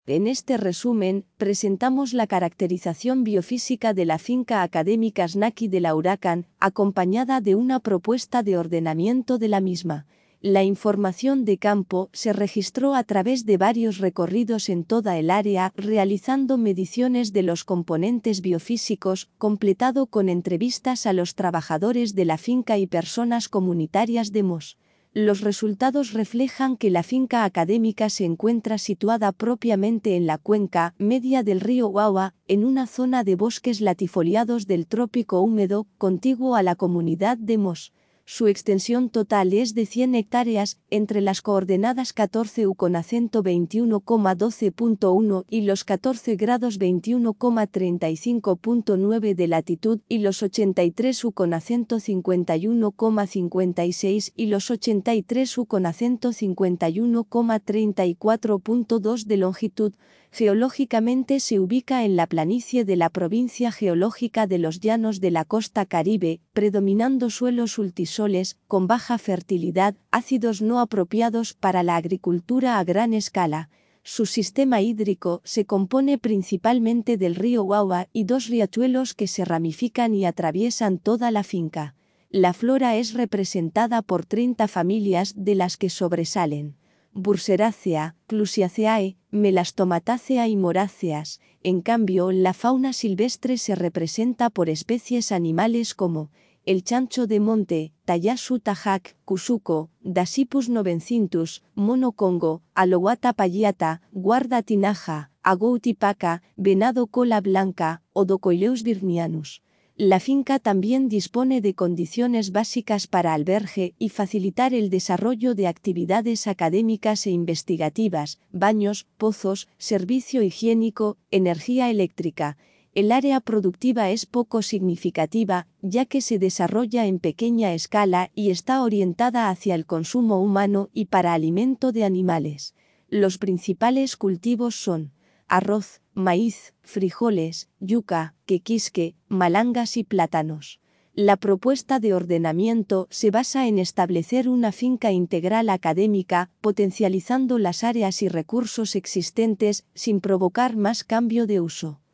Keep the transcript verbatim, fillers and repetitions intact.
En este resumen, presentamos la caracterización biofísica de la finca académica Snaki de la Huracán, acompañada de una propuesta de ordenamiento de la misma. La información de campo se registró a través de varios recorridos en toda el área, realizando mediciones de los componentes biofísicos, completado con entrevistas a los trabajadores de la finca y personas comunitarias de Mos. Los resultados reflejan que la finca académica se encuentra situada propiamente en la cuenca media del río Wawa, en una zona de bosques latifoliados del trópico húmedo, contiguo a la comunidad de Mos. Su extensión total es de cien hectáreas, entre las coordenadas catorce U con acento veintiuno coma doce punto uno y los catorce grados veintiuno coma treinta y cinco punto nueve de latitud y los ochenta y tres U con acento cincuenta y uno coma cincuenta y seis y los ochenta y tres U con acento cincuenta y uno coma treinta y cuatro punto dos de longitud. Geológicamente se ubica en la planicie de la provincia geológica de los Llanos de la Costa Caribe, predominando suelos ultisoles, con baja fertilidad, ácidos no apropiados para la agricultura a gran escala. Su sistema hídrico se compone principalmente del río Wawa y dos riachuelos que se ramifican y atraviesan toda la finca. La flora es representada por treinta familias de las que sobresalen Burseraceae, Clusiaceae, Melastomatácea y Moráceas. En cambio, la fauna silvestre se representa por especies animales como el chancho de monte, Tayasu tajac, Cusuco, Dasypus novencintus, mono congo, Alowata payata, guarda tinaja, Agoutipaca, venado cola blanca, Odocoileus virnianus. La finca también dispone de condiciones básicas para albergue y facilitar el desarrollo de actividades académicas e investigativas, baños, pozos, servicio higiénico, energía eléctrica. El área productiva es poco significativa, ya que se desarrolla en pequeña escala y está orientada hacia el consumo humano y para alimento de animales. Los principales cultivos son arroz, maíz, frijoles, yuca, quequisque, malangas y plátanos. La propuesta de ordenamiento se basa en establecer una finca integral académica, potencializando las áreas y recursos existentes sin provocar más cambio de uso.